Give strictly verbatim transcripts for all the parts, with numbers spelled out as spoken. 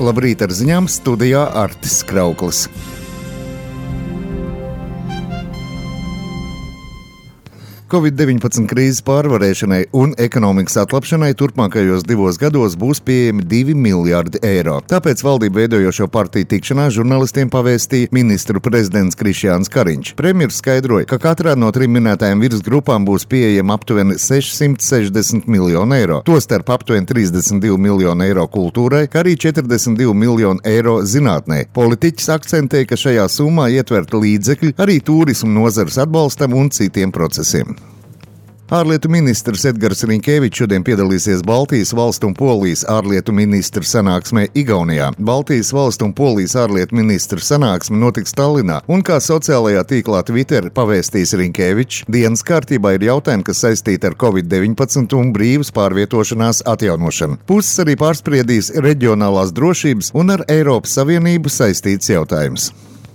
Labrīt ar ziņām, studijā Artis Krauklis. covid deviņpadsmit krīzes pārvarēšanai un ekonomikas atlapšanai turpmākajos divos gados būs pieejami divi miljardi eiro. Tāpēc valdību veidojošo partiju tikšanās žurnalistiem pavēstīja ministru prezidents Krišjāns Kariņš. Premjers skaidroja, ka katrā no trim minētajām virsgrupām būs pieejama aptuveni sešsimt sešdesmit miljonu eiro, tostarp aptuveni trīsdesmit divi miljoni eiro kultūrai, kā arī četrdesmit divi miljoni eiro zinātnē. Politiķis akcentēja, ka šajā summā ietverta līdzekļi arī turismu nozares atbalstam un citiem procesiem. Ārlietu ministrs Edgars Rinkēvičs šodien piedalīsies Baltijas valstu un Polijas ārlietu ministru sanāksmē Igaunijā. Baltijas valstu un Polijas ārlietu ministru sanāksme notiks Tallinā, un kā sociālajā tīklā Twitter pavēstīs Rinkēvičs, dienas kārtībā ir jautājumi, kas saistīti ar covid deviņpadsmit un brīvas pārvietošanās atjaunošanu. Puses arī pārspriedīs reģionālās drošības un ar Eiropas Savienību saistīts jautājums.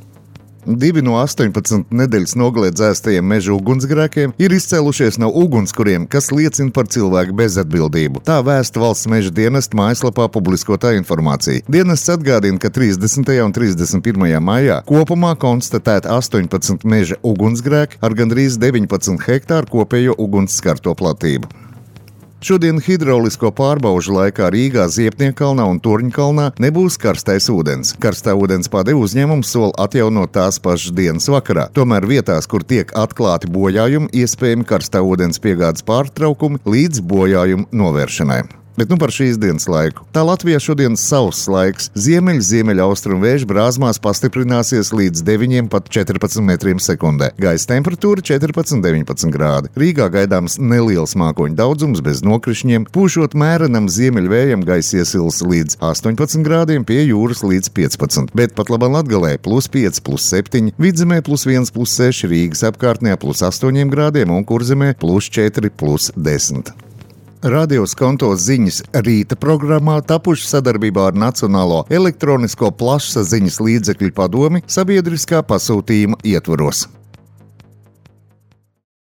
Divi no astoņpadsmit nedēļas nogalē dzēstajiem meža ugunsgrēkiem ir izcēlušies no ugunskuriem, kas liecina par cilvēku bezatbildību. Tā vēsta valsts meža dienesta mājaslapā publiskotā informācija. Dienests atgādina, ka trīsdesmitajā un trīsdesmit pirmajā maijā kopumā konstatēta astoņpadsmit meža ugunsgrēki ar gandrīz deviņpadsmit hektāru kopējo ugunsskarto platību. Šodien hidraulisko pārbaužu laikā Rīgā, Ziepniekalnā un Turņkalnā nebūs karstais ūdens. Karstā ūdenspāde uzņēmums sola atjaunot tās pašas dienas vakarā. Tomēr vietās, kur tiek atklāti bojājumi, iespējami karstā ūdens piegādes pārtraukumi līdz bojājumu novēršanai. Bet nu par šīs dienas laiku. Tā Latvijā šodien sauss laiks. Ziemeļ, ziemeļaustrumu vēju brāzmās pastiprināsies līdz deviņiem pat četrpadsmit metriem sekundē. Gaisa temperatūra četrpadsmit deviņpadsmit grādi. Rīgā gaidāms neliels mākoņu daudzums bez nokrišņiem. Pūšot mērenam ziemeļvējam gaisa iesils līdz astoņpadsmit grādiem, pie jūras līdz piecpadsmit. Bet pat labam Latgalē plus pieci, plus septiņi, Vidzemē plus viens, plus seši, Rīgas apkārtnē plus astoņiem grādiem un Kurzemē plus četri, plus desmit. Radio Skonto ziņas rīta programmā tapuši sadarbībā ar Nacionālo elektronisko plašsaziņas līdzekļu padomi sabiedriskā pasūtījuma ietvaros.